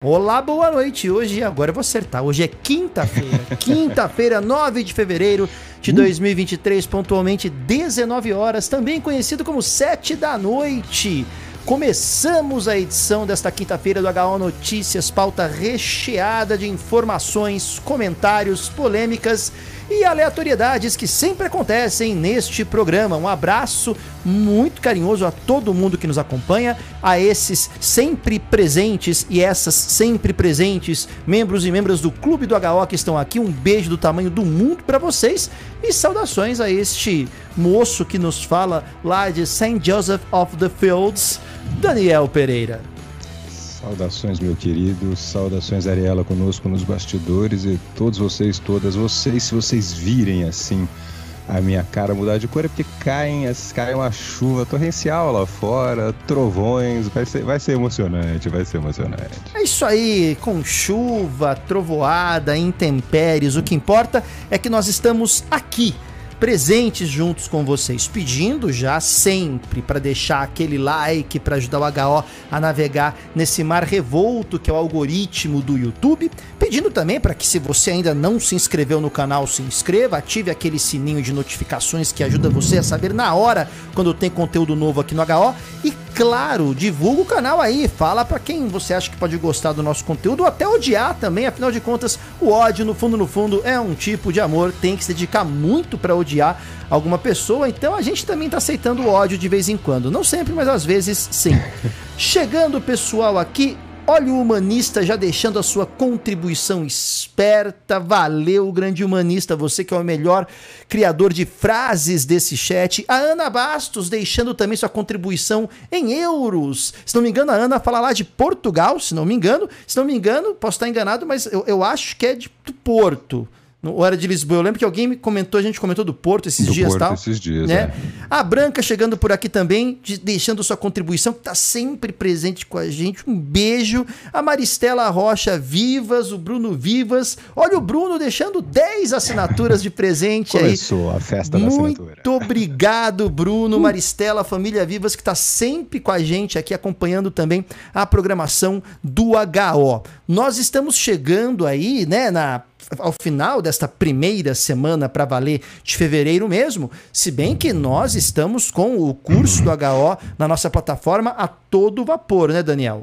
Olá, boa noite. Hoje, agora eu vou acertar. Hoje é quinta-feira. Quinta-feira, 9 de fevereiro de 2023, pontualmente 19 horas, também conhecido como 7 da noite. Começamos a edição desta quinta-feira do HO Notícias, pauta recheada de informações, comentários, polêmicas e aleatoriedades que sempre acontecem neste programa. Um abraço muito carinhoso a todo mundo que nos acompanha, a esses sempre presentes e essas sempre presentes, membros e membras do Clube do HO que estão aqui. Um beijo do tamanho do mundo para vocês e saudações a este moço que nos fala lá de St. Joseph of the Fields, Daniel Pereira. Saudações, meu querido, saudações, Ariela, conosco nos bastidores e todos vocês, todas vocês, se vocês virem assim a minha cara mudar de cor é porque cai uma chuva torrencial lá fora, trovões, vai ser emocionante, vai ser emocionante. É isso aí, com chuva, trovoada, intempéries, o que importa é que nós estamos aqui, presentes juntos com vocês, pedindo já sempre para deixar aquele like para ajudar o HO a navegar nesse mar revolto que é o algoritmo do YouTube, pedindo também para que, se você ainda não se inscreveu no canal, se inscreva, ative aquele sininho de notificações que ajuda você a saber na hora quando tem conteúdo novo aqui no HO e, claro, divulga o canal aí, fala para quem você acha que pode gostar do nosso conteúdo ou até odiar também, afinal de contas o ódio no fundo é um tipo de amor, tem que se dedicar muito para odiar alguma pessoa, então a gente também tá aceitando o ódio de vez em quando, não sempre, mas às vezes sim. Chegando o pessoal aqui, olha o humanista já deixando a sua contribuição esperta, valeu, grande humanista, você que é o melhor criador de frases desse chat. A Ana Bastos deixando também sua contribuição em euros, se não me engano a Ana fala lá de Portugal, se não me engano, posso estar enganado, mas eu acho que é do Porto. Ou era de Lisboa, eu lembro que alguém me comentou, a gente comentou do Porto esses dias, tal. Esses dias, né? é. A Branca chegando por aqui também, deixando sua contribuição, que tá sempre presente com a gente, um beijo. A Maristela Rocha Vivas, o Bruno Vivas, olha o Bruno deixando 10 assinaturas de presente. Começou aí a festa da assinatura. Muito obrigado, Bruno, Maristela, família Vivas, que tá sempre com a gente aqui, acompanhando também a programação do HO. Nós estamos chegando aí, né, ao final desta primeira semana para valer de fevereiro mesmo, se bem que nós estamos com o curso do HO na nossa plataforma a todo vapor, né, Daniel?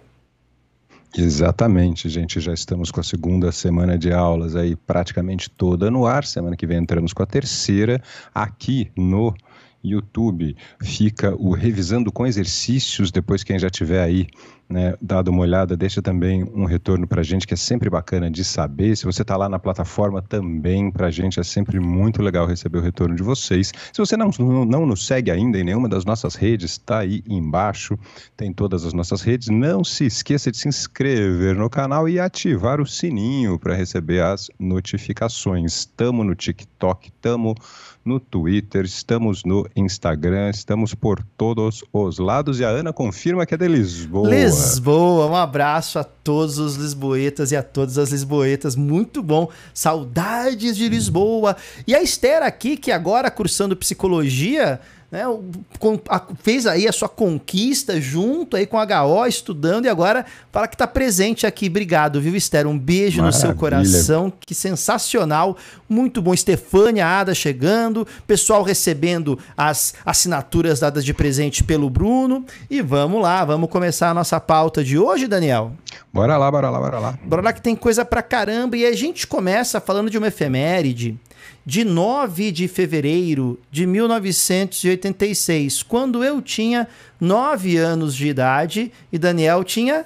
Exatamente, gente, já estamos com a segunda semana de aulas aí praticamente toda no ar, semana que vem entramos com a terceira, aqui no YouTube fica o Revisando com Exercícios, depois quem já tiver aí, né, dado uma olhada, deixa também um retorno pra gente, que é sempre bacana de saber. Se você tá lá na plataforma também, pra gente é sempre muito legal receber o retorno de vocês. Se você não nos segue ainda em nenhuma das nossas redes, tá aí embaixo, tem todas as nossas redes. Não se esqueça de se inscrever no canal e ativar o sininho para receber as notificações. Estamos no TikTok, estamos no Twitter, estamos no Instagram, estamos por todos os lados. E a Ana confirma que é de Lisboa. Lisboa, um abraço a todos os lisboetas e a todas as lisboetas, muito bom, saudades de Lisboa. E a Esther aqui, que agora cursando psicologia, né, fez aí a sua conquista junto aí com a HO, estudando, e agora fala que tá presente aqui. Obrigado, viu, Esther? Um beijo no seu coração, que sensacional, muito bom. Estefânia Ada chegando, pessoal recebendo as assinaturas dadas de presente pelo Bruno, e vamos lá, vamos começar a nossa pauta de hoje, Daniel? Bora lá. Bora lá que tem coisa pra caramba, e a gente começa falando de uma efeméride de 9 de fevereiro de 1986, quando eu tinha 9 anos de idade e Daniel tinha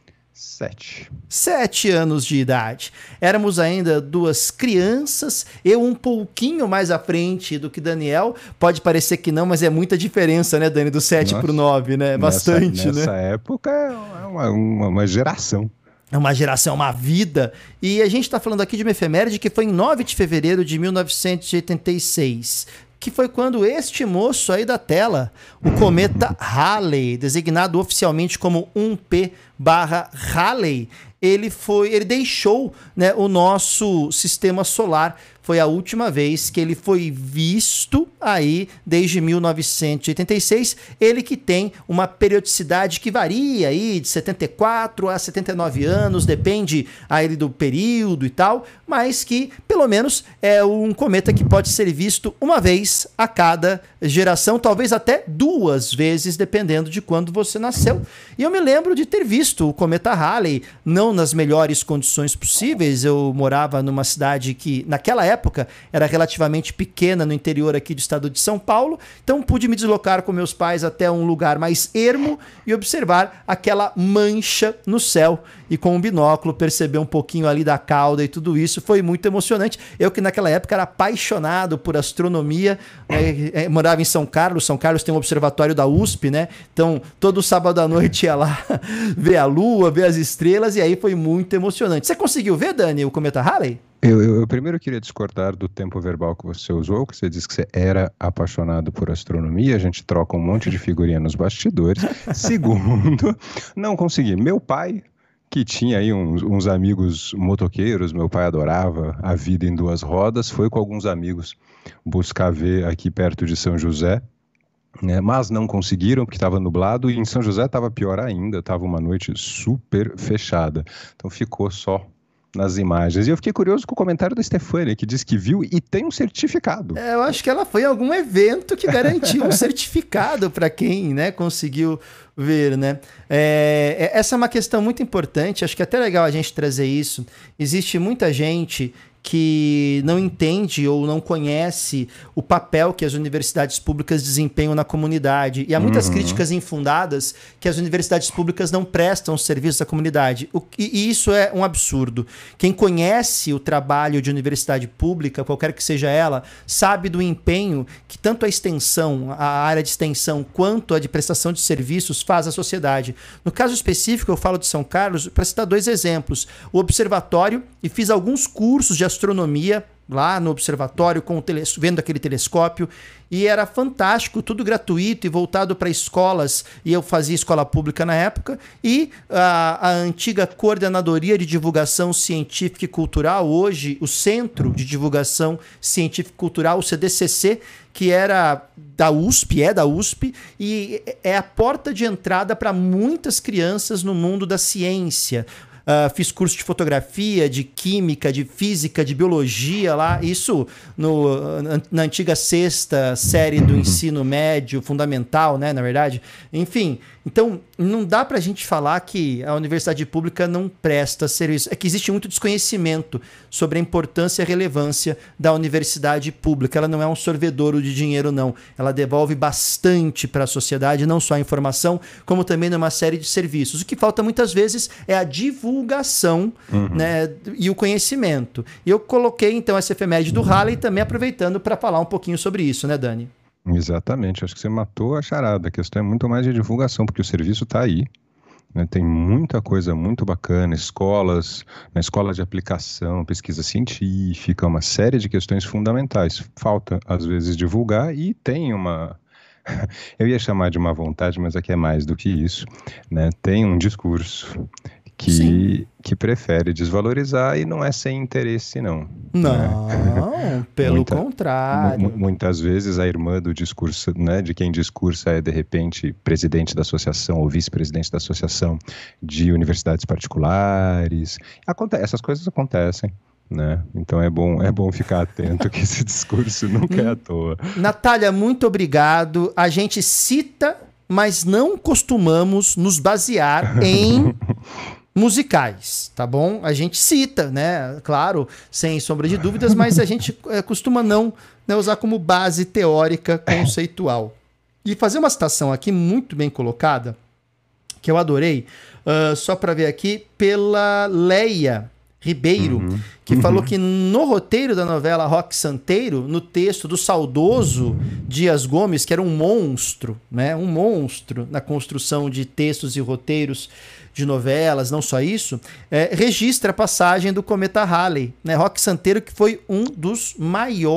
7 anos de idade. Éramos ainda duas crianças, eu um pouquinho mais à frente do que Daniel. Pode parecer que não, mas é muita diferença, né, Dani? Do 7 pro 9, né? Bastante, nessa né? Nessa época é uma geração. É uma geração, é uma vida. E a gente está falando aqui de uma efeméride que foi em 9 de fevereiro de 1986, que foi quando este moço aí da tela, o cometa Halley, designado oficialmente como 1P/Halley, ele deixou, né, o nosso sistema solar. foi a última vez que ele foi visto aí desde 1986. Ele que tem uma periodicidade que varia aí de 74 a 79 anos, depende aí do período e tal, mas que pelo menos é um cometa que pode ser visto uma vez a cada geração, talvez até 2 vezes, dependendo de quando você nasceu. E eu me lembro de ter visto o cometa Halley, não nas melhores condições possíveis. Eu morava numa cidade que naquela época era relativamente pequena no interior aqui do estado de São Paulo, então pude me deslocar com meus pais até um lugar mais ermo e observar aquela mancha no céu e com um binóculo perceber um pouquinho ali da cauda e tudo isso. Foi muito emocionante. Eu que naquela época era apaixonado por astronomia, morava em São Carlos tem um observatório da USP, né? Então todo sábado à noite ia lá ver a lua, ver as estrelas, e aí foi muito emocionante. Você conseguiu ver, Dani, o cometa Halley? Eu primeiro queria discordar do tempo verbal que você usou, que você disse que você era apaixonado por astronomia, a gente troca um monte de figurinha nos bastidores. Segundo, não consegui. Meu pai, que tinha aí uns amigos motoqueiros, meu pai adorava a vida em 2 rodas, foi com alguns amigos buscar ver aqui perto de São José, né, mas não conseguiram porque estava nublado, e em São José estava pior ainda, estava uma noite super fechada, então ficou só nas imagens. E eu fiquei curioso com o comentário da Stefânia, que diz que viu e tem um certificado. Eu acho que ela foi em algum evento que garantiu um certificado para quem, né, conseguiu ver, né? Essa é uma questão muito importante, acho que é até legal a gente trazer isso. Existe muita gente que não entende ou não conhece o papel que as universidades públicas desempenham na comunidade. E há muitas críticas infundadas que as universidades públicas não prestam serviço à comunidade. E isso é um absurdo. Quem conhece o trabalho de universidade pública, qualquer que seja ela, sabe do empenho que tanto a extensão, a área de extensão, quanto a de prestação de serviços faz à sociedade. No caso específico, eu falo de São Carlos, para citar 2 exemplos. O observatório, e fiz alguns cursos de astronomia lá no observatório, vendo aquele telescópio, e era fantástico, tudo gratuito e voltado para escolas, e eu fazia escola pública na época, e a antiga Coordenadoria de Divulgação Científica e Cultural, hoje o Centro de Divulgação Científica e Cultural, o CDCC, que era da USP, e é a porta de entrada para muitas crianças no mundo da ciência. Fiz curso de fotografia, de química, de física, de biologia lá, isso na antiga 6ª série do ensino médio fundamental, né, na verdade. Enfim, então não dá pra gente falar que a universidade pública não presta serviço. É que existe muito desconhecimento sobre a importância e a relevância da universidade pública. Ela não é um sorvedouro de dinheiro, não. Ela devolve bastante para a sociedade, não só a informação, como também numa série de serviços. O que falta muitas vezes é a divulgação, né, e o conhecimento. E eu coloquei então essa efeméride do Halley também aproveitando para falar um pouquinho sobre isso, né, Dani? Exatamente, acho que você matou a charada. A questão é muito mais de divulgação, porque o serviço está aí, né? Tem muita coisa muito bacana, escolas, na escola de aplicação, pesquisa científica, uma série de questões fundamentais. Falta, às vezes, divulgar, e tem uma... Eu ia chamar de má vontade, mas aqui é mais do que isso, né? Tem um discurso que prefere desvalorizar, e não é sem interesse, não. Não, né? Pelo contrário. Muitas vezes a irmã do discurso, né, de quem discursa é, de repente, presidente da associação ou vice-presidente da associação de universidades particulares. Essas coisas acontecem, né? Então é bom ficar atento que esse discurso nunca é à toa. Natália, muito obrigado. A gente cita, mas não costumamos nos basear em musicais, tá bom? A gente cita, né? Claro, sem sombra de dúvidas, mas a gente costuma não usar como base teórica conceitual. E fazer uma citação aqui muito bem colocada, que eu adorei, só para ver aqui, pela Leia Ribeiro, que falou que no roteiro da novela Roque Santeiro, no texto do saudoso Dias Gomes, que era um monstro, né? Um monstro na construção de textos e roteiros de novelas, não só isso, registra a passagem do cometa Halley, né? Roque Santeiro, que foi um dos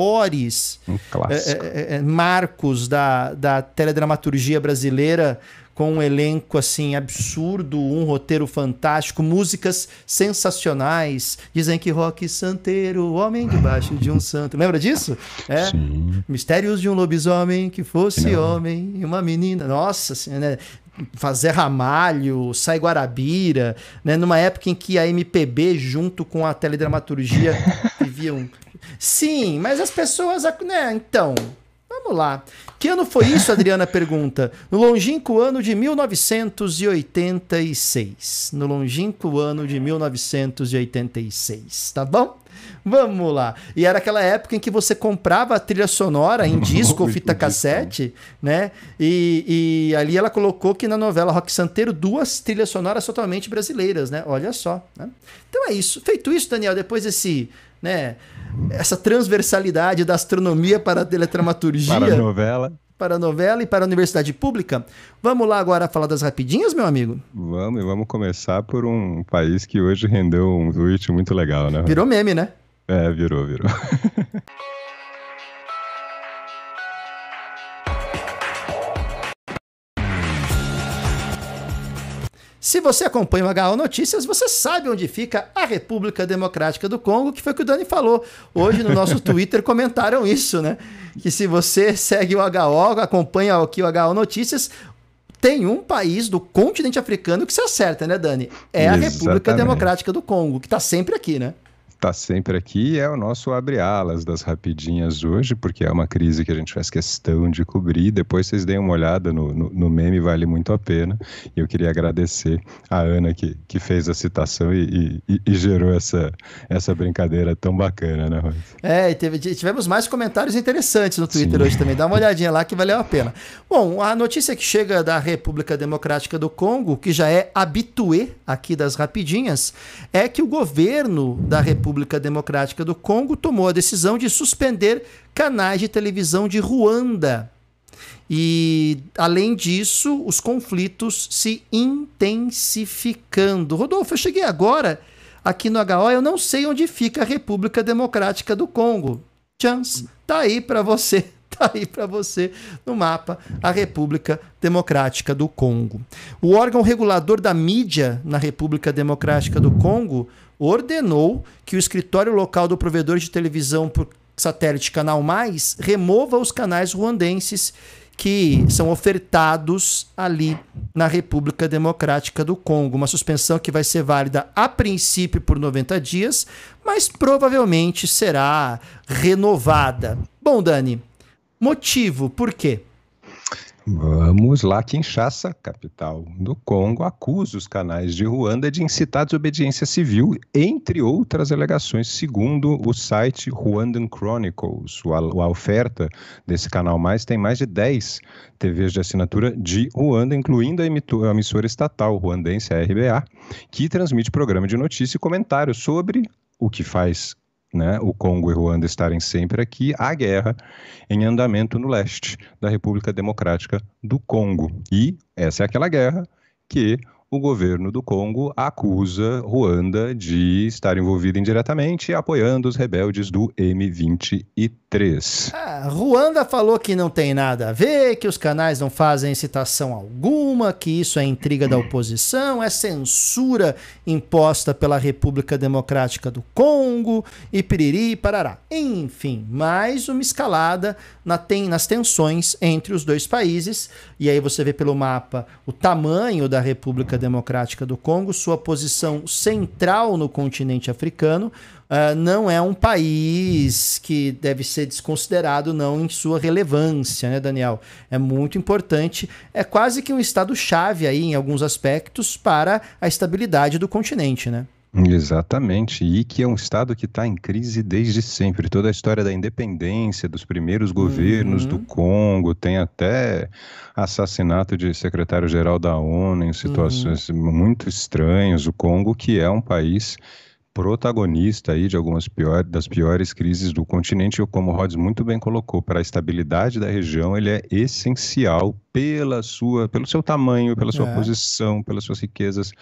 maiores marcos da teledramaturgia brasileira, com um elenco assim absurdo, um roteiro fantástico, músicas sensacionais. Dizem que Roque Santeiro, o homem debaixo de um santo. Lembra disso? Sim. Mistérios de um lobisomem que fosse homem e uma menina. Nossa Senhora, né? Zé Ramalho, Sai Guarabira, né? Numa época em que a MPB junto com a teledramaturgia viviam... Sim, mas as pessoas... né? Então, vamos lá. Que ano foi isso, Adriana pergunta? No longínquo ano de 1986. No longínquo ano de 1986, tá bom? Vamos lá. E era aquela época em que você comprava a trilha sonora em disco ou fita cassete, né? E ali ela colocou que na novela Roque Santeiro 2 trilhas sonoras totalmente brasileiras, né? Olha só, né? Então é isso. Feito isso, Daniel, depois desse... né, essa transversalidade da astronomia para a teledramaturgia, para a novela e para a universidade pública. Vamos lá agora falar das rapidinhas, meu amigo? Vamos começar por um país que hoje rendeu um tweet muito legal, né? Virou meme, né? Virou. Se você acompanha o HO Notícias, você sabe onde fica a República Democrática do Congo, que foi o que o Dani falou. Hoje no nosso Twitter comentaram isso, né? Que se você segue o HO, acompanha aqui o HO Notícias, tem um país do continente africano que se acerta, né, Dani? É a República Democrática do Congo, que está sempre aqui, né? Está sempre aqui, é o nosso abre-alas das rapidinhas hoje, porque é uma crise que a gente faz questão de cobrir. Depois vocês deem uma olhada no meme, vale muito a pena. E eu queria agradecer a Ana que fez a citação e gerou essa brincadeira tão bacana, né, Rose? Tivemos mais comentários interessantes no Twitter hoje também. Dá uma olhadinha lá que valeu a pena. Bom, a notícia que chega da República Democrática do Congo, que já é habituê aqui das rapidinhas, é que o governo da República Democrática do Congo tomou a decisão de suspender canais de televisão de Ruanda. E, além disso, os conflitos se intensificando. Rodolfo, eu cheguei agora aqui no HO, eu não sei onde fica a República Democrática do Congo. Chance, tá aí para você. Tá aí para você no mapa a República Democrática do Congo. O órgão regulador da mídia na República Democrática do Congo ordenou que o escritório local do provedor de televisão por satélite Canal Mais remova os canais ruandenses que são ofertados ali na República Democrática do Congo. Uma suspensão que vai ser válida a princípio por 90 dias, mas provavelmente será renovada. Bom, Dani, motivo, por quê? Vamos lá, Kinshasa, capital do Congo, acusa os canais de Ruanda de incitar a desobediência civil, entre outras alegações, segundo o site Rwandan Chronicles. A oferta desse canal mais tem mais de 10 TVs de assinatura de Ruanda, incluindo a emissora estatal ruandense, a RBA, que transmite programa de notícia e comentários sobre o que faz, né, o Congo e Ruanda estarem sempre aqui, a guerra em andamento no leste da República Democrática do Congo. E essa é aquela guerra que o governo do Congo acusa Ruanda de estar envolvida indiretamente, apoiando os rebeldes do M23. Ruanda falou que não tem nada a ver, que os canais não fazem citação alguma, que isso é intriga da oposição, é censura imposta pela República Democrática do Congo, e piriri e parará. Enfim, mais uma escalada nas tensões entre os dois países, e aí você vê pelo mapa o tamanho da República Democrática do Congo, sua posição central no continente africano. Não é um país que deve ser desconsiderado não em sua relevância, né, Daniel? É muito importante, é quase que um estado-chave aí em alguns aspectos para a estabilidade do continente, né? Exatamente, e que é um estado que está em crise desde sempre. Toda a história da independência, dos primeiros governos do Congo, tem até assassinato de secretário-geral da ONU em situações muito estranhas. O Congo, que é um país protagonista aí de das piores crises do continente, como o Rhodes muito bem colocou, para a estabilidade da região, ele é essencial pelo seu tamanho, pela sua posição, pelas suas riquezas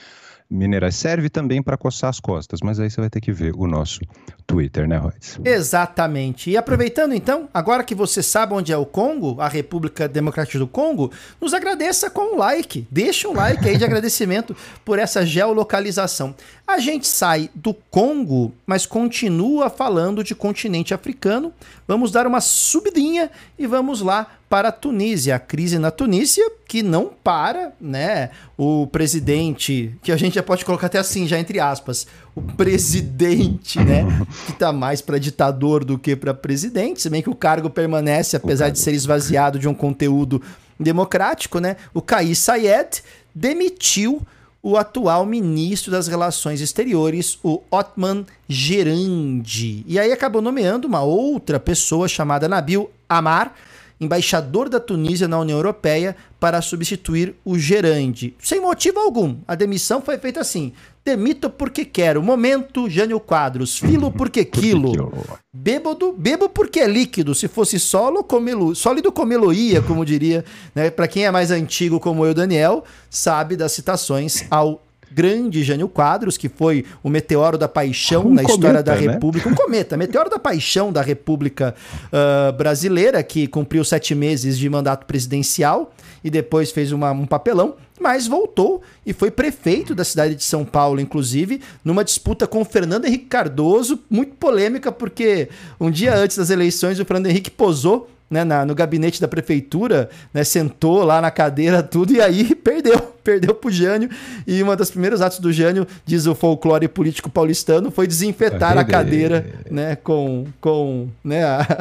minerais. Serve também para coçar as costas, mas aí você vai ter que ver o nosso Twitter, né, Royce? Exatamente. E aproveitando então, agora que você sabe onde é o Congo, a República Democrática do Congo, nos agradeça com um like. Deixa um like aí de agradecimento por essa geolocalização. A gente sai do Congo, mas continua falando de continente africano. Vamos dar uma subidinha e vamos lá para a Tunísia. A crise na Tunísia, que não para, né? O presidente, que a gente já pode colocar até assim, já entre aspas, o presidente, né? Que tá mais para ditador do que para presidente, se bem que o cargo permanece, apesar de ser esvaziado de um conteúdo democrático, né? O Kais Saied demitiu o atual ministro das Relações Exteriores, o Othman Gerandi. E aí acabou nomeando uma outra pessoa chamada Nabil Amar, embaixador da Tunísia na União Europeia, para substituir o Gerandi. Sem motivo algum. A demissão foi feita assim: demito porque quero. Momento, Jânio Quadros. Filo porque quilo. Bebo porque é líquido. Se fosse sólido comê-lo-ia, como diria, né? Para quem é mais antigo como eu, Daniel, sabe das citações ao grande Jânio Quadros, que foi o meteoro da paixão na história da República. Né? Um cometa, meteoro da paixão da República brasileira, que cumpriu 7 meses de mandato presidencial e depois fez um papelão, mas voltou e foi prefeito da cidade de São Paulo, inclusive, numa disputa com o Fernando Henrique Cardoso, muito polêmica, porque um dia antes das eleições o Fernando Henrique posou, né, no gabinete da prefeitura, né, sentou lá na cadeira, tudo, e aí perdeu pro Jânio, e um dos primeiros atos do Jânio, diz o folclore político paulistano, foi desinfetar a cadeira, né, com né,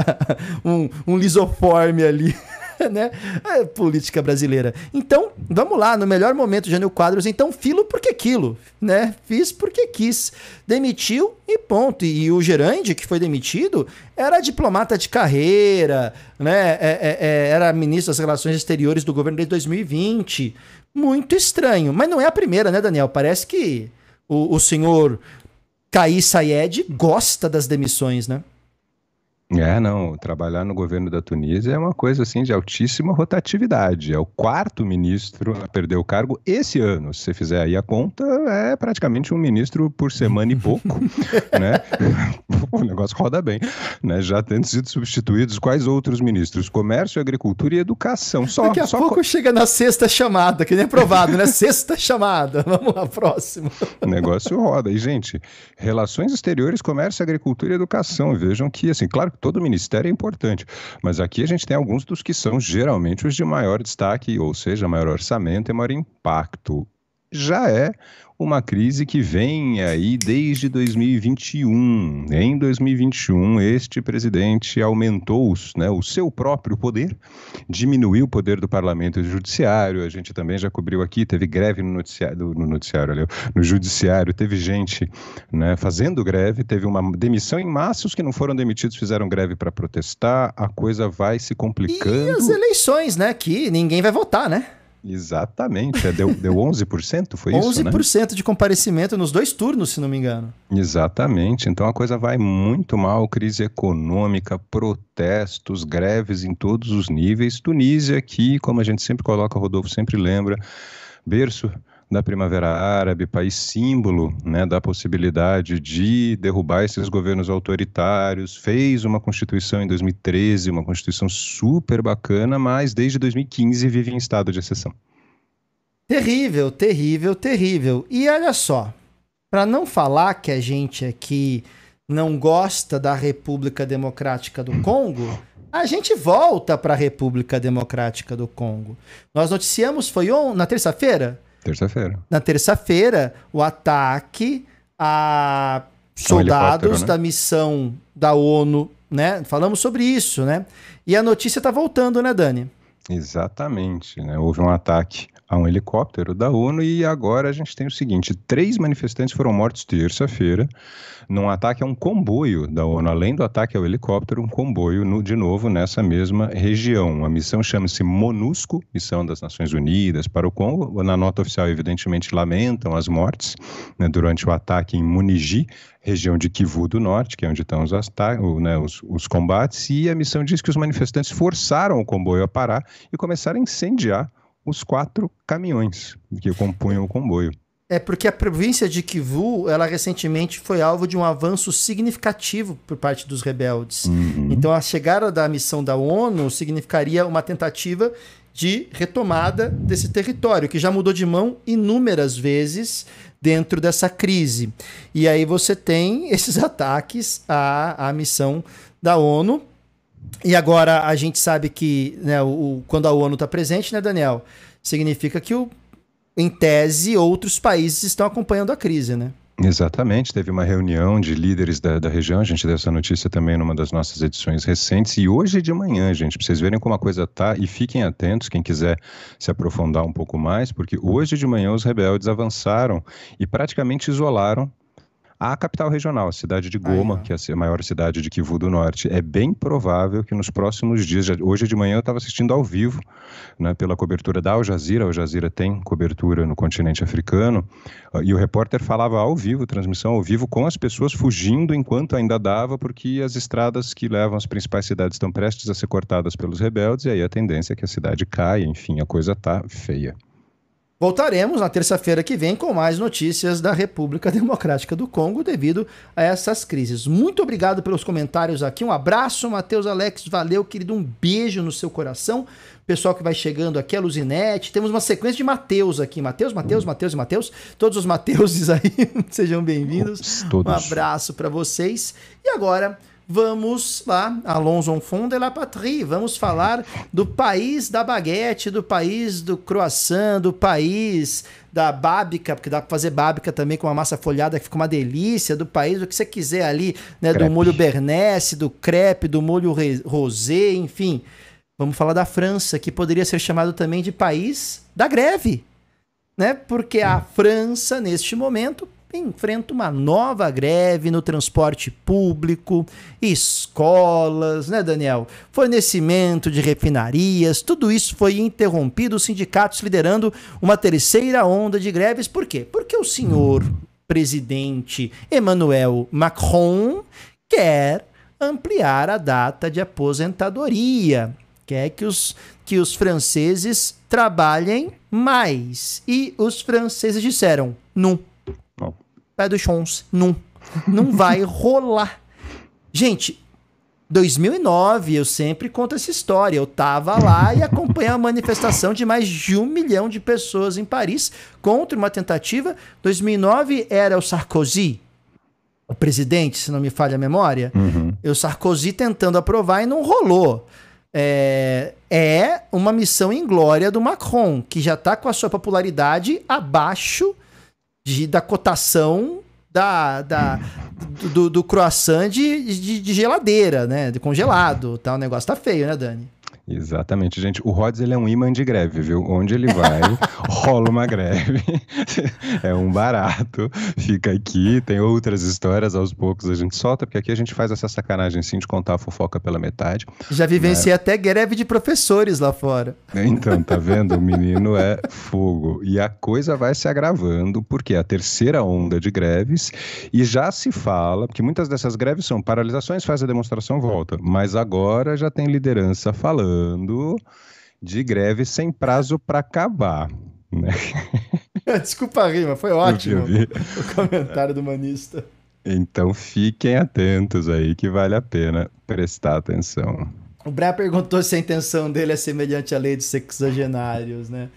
um lisoforme ali. Né? É política brasileira. Então, vamos lá, no melhor momento, Jânio Quadros, então, filo porque quilo, né? Fiz porque quis. Demitiu e ponto. E o Gerandi, que foi demitido, era diplomata de carreira, né? Era ministro das Relações Exteriores do governo desde 2020. Muito estranho. Mas não é a primeira, né, Daniel? Parece que o senhor Kais Saied gosta das demissões, né? Não, trabalhar no governo da Tunísia é uma coisa assim de altíssima rotatividade. É o 4º ministro a perder o cargo esse ano. Se você fizer aí a conta, é praticamente um ministro por semana e pouco, né? O negócio roda bem, né? Já tendo sido substituídos quais outros ministros? Comércio, Agricultura e Educação. Daqui a pouco chega na sexta chamada, que nem aprovado, né? Sexta chamada. Vamos lá, próximo. O negócio roda. E, gente, Relações Exteriores, Comércio, Agricultura e Educação. Vejam que, assim, claro que todo ministério é importante, mas aqui a gente tem alguns dos que são geralmente os de maior destaque, ou seja, maior orçamento e maior impacto. Já é uma crise que vem aí desde 2021. Em 2021, este presidente aumentou o seu próprio poder, diminuiu o poder do parlamento e do judiciário. A gente também já cobriu aqui, teve greve no judiciário, teve gente, né, fazendo greve, teve uma demissão em massa, os que não foram demitidos fizeram greve para protestar, a coisa vai se complicando. E as eleições, né, que ninguém vai votar, né? Exatamente, deu 11%, foi 11% isso, né? 11% de comparecimento nos 2 turnos, se não me engano. Exatamente, então a coisa vai muito mal, crise econômica, protestos, greves em todos os níveis. Tunísia aqui, como a gente sempre coloca, Rodolfo sempre lembra, berço da Primavera Árabe, país símbolo, né, da possibilidade de derrubar esses governos autoritários, fez uma Constituição em 2013, uma Constituição super bacana, mas desde 2015 vive em estado de exceção. Terrível, terrível, terrível. E olha só, para não falar que a gente aqui não gosta da República Democrática do Congo, a gente volta para a República Democrática do Congo. Nós noticiamos, foi na terça-feira? Terça-feira. Na terça-feira, o ataque a soldados, né, da missão da ONU, né? Falamos sobre isso, né? E a notícia tá voltando, né, Dani? Exatamente, né? Houve um ataque a um helicóptero da ONU e agora a gente tem o seguinte: 3 manifestantes foram mortos terça-feira num ataque a um comboio da ONU. Além do ataque ao helicóptero, um comboio de novo nessa mesma região. A missão chama-se MONUSCO, Missão das Nações Unidas para o Congo. Na nota oficial, evidentemente, lamentam as mortes, né, durante o ataque em Munigi, região de Kivu do Norte, que é onde estão os combates, e a missão diz que os manifestantes forçaram o comboio a parar e começaram a incendiar os 4 caminhões que compunham o comboio. É porque a província de Kivu, ela recentemente foi alvo de um avanço significativo por parte dos rebeldes. Então a chegada da missão da ONU significaria uma tentativa de retomada desse território, que já mudou de mão inúmeras vezes dentro dessa crise. E aí você tem esses ataques à missão da ONU. E agora a gente sabe que, né, quando a ONU está presente, né, Daniel, significa que em tese, outros países estão acompanhando a crise, né? Exatamente, teve uma reunião de líderes da região, a gente deu essa notícia também numa das nossas edições recentes, e hoje de manhã, gente, para vocês verem como a coisa tá, e fiquem atentos, quem quiser se aprofundar um pouco mais, porque hoje de manhã os rebeldes avançaram e praticamente isolaram a capital regional, a cidade de Goma, que é a maior cidade de Kivu do Norte. É bem provável que nos próximos dias, hoje de manhã eu estava assistindo ao vivo, né, pela cobertura da Al Jazeera. A Al Jazeera tem cobertura no continente africano, e o repórter falava ao vivo, transmissão ao vivo, com as pessoas fugindo enquanto ainda dava, porque as estradas que levam às principais cidades estão prestes a ser cortadas pelos rebeldes, e aí a tendência é que a cidade caia, enfim, a coisa tá feia. Voltaremos na terça-feira que vem com mais notícias da República Democrática do Congo devido a essas crises. Muito obrigado pelos comentários aqui. Um abraço, Matheus Alex. Valeu, querido. Um beijo no seu coração. Pessoal que vai chegando aqui, a Luzinete. Temos uma sequência de Matheus aqui. Matheus. Todos os Mateuses aí. Sejam bem-vindos. Um abraço para vocês. E agora vamos lá, Alonso Enfant de la Patrie, vamos falar do país da baguete, do país do croissant, do país da bábica, porque dá para fazer bábica também com uma massa folhada que fica uma delícia, do país do que você quiser ali, né, do molho Bernesse, do crepe, do molho rosé, enfim. Vamos falar da França, que poderia ser chamado também de país da greve, né? Porque a França, neste momento, enfrenta uma nova greve no transporte público, escolas, né, Daniel? Fornecimento de refinarias, tudo isso foi interrompido, os sindicatos liderando uma terceira onda de greves. Por quê? Porque o senhor presidente Emmanuel Macron quer ampliar a data de aposentadoria, quer que os franceses trabalhem mais. E os franceses disseram, não. Pé dos chons, não vai rolar. Gente, 2009, eu sempre conto essa história. Eu tava lá e acompanhei a manifestação de mais de 1 milhão de pessoas em Paris contra uma tentativa. 2009 era o Sarkozy, o presidente, se não me falha a memória. O Sarkozy tentando aprovar e não rolou. É uma missão inglória do Macron, que já está com a sua popularidade abaixo da cotação do croissant de geladeira, né? De congelado. Tá? O negócio tá feio, né, Dani? Exatamente, gente. O Rhodes, ele é um imã de greve, viu? Onde ele vai, rola uma greve. É um barato. Fica aqui, tem outras histórias, aos poucos a gente solta, porque aqui a gente faz essa sacanagem, sim, de contar a fofoca pela metade. Já vivenciei até greve de professores lá fora. Então, tá vendo? O menino é fogo. E a coisa vai se agravando, porque é a terceira onda de greves, e já se fala, porque muitas dessas greves são paralisações, faz a demonstração, volta. Mas agora já tem liderança falando de greve sem prazo para acabar, né? Desculpa a rima, foi ótimo o comentário do manista. Então fiquem atentos aí que vale a pena prestar atenção. O Brian perguntou se a intenção dele é semelhante à lei dos sexagenários, né?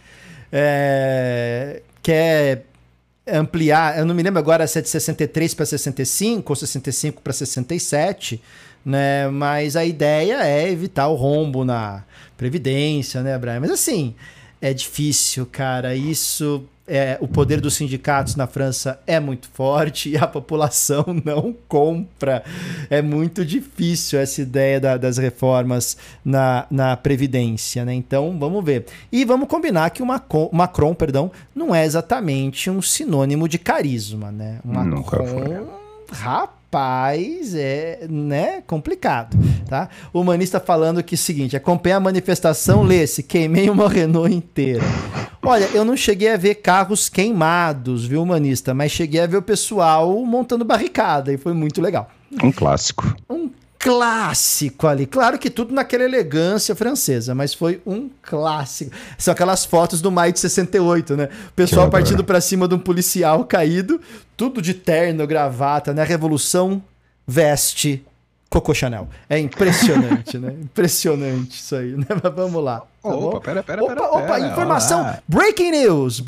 Quer ampliar, eu não me lembro agora se é de 63 para 65 ou 65 para 67, né? Mas a ideia é evitar o rombo na Previdência, né, Brian? Mas assim, é difícil, cara. Isso, o poder dos sindicatos na França é muito forte e a população não compra. É muito difícil essa ideia das reformas na Previdência, né? Então, vamos ver. E vamos combinar que o Macron, não é exatamente um sinônimo de carisma, né? O Macron, rapaz, né, complicado, tá? O humanista falando que é o seguinte, acompanha a manifestação, lê-se, queimei uma Renault inteira. Olha, eu não cheguei a ver carros queimados, viu, humanista, mas cheguei a ver o pessoal montando barricada e foi muito legal. Um clássico. Um clássico ali. Claro que tudo naquela elegância francesa, mas foi um clássico. São aquelas fotos do maio de 68, né? O pessoal partindo pra cima de um policial caído, tudo de terno, gravata, né? Revolução veste Coco Chanel. É impressionante, né? Impressionante isso aí, né? Mas vamos lá. Tá Opa, pera. Informação. Breaking news.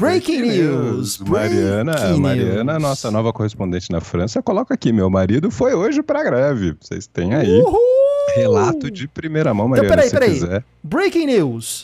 Mariana, nossa nova correspondente na França, coloca aqui, meu marido foi hoje pra greve. Vocês têm aí. Uhul! Relato de primeira mão, Mariana, então, peraí. quiser. Breaking news.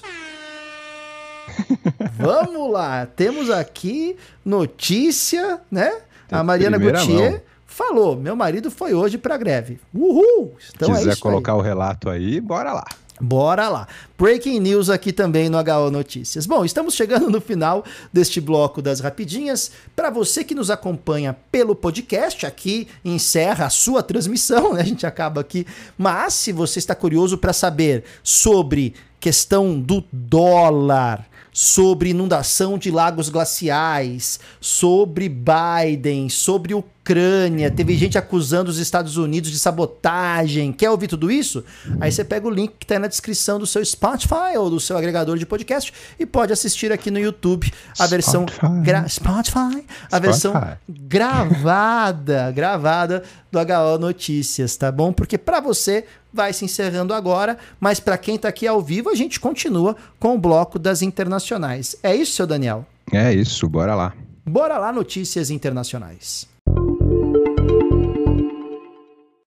Vamos lá. Temos aqui notícia, né? A Mariana Gauthier falou, meu marido foi hoje pra greve. Uhul! Então quiser colocar o relato aí, bora lá. Bora lá. Breaking news aqui também no HO Notícias. Bom, estamos chegando no final deste bloco das rapidinhas. Para você que nos acompanha pelo podcast, aqui encerra a sua transmissão, né? A gente acaba aqui. Mas se você está curioso para saber sobre questão do dólar, sobre inundação de lagos glaciais, sobre Biden, sobre Ucrânia, teve gente acusando os Estados Unidos de sabotagem. Quer ouvir tudo isso? Aí você pega o link que está na descrição do seu Spotify ou do seu agregador de podcast e pode assistir aqui no YouTube a versão versão gravada do HO Notícias, tá bom? Porque para você vai se encerrando agora, mas para quem tá aqui ao vivo, a gente continua com o bloco das internacionais. É isso, seu Daniel? É isso, bora lá. Bora lá, notícias internacionais.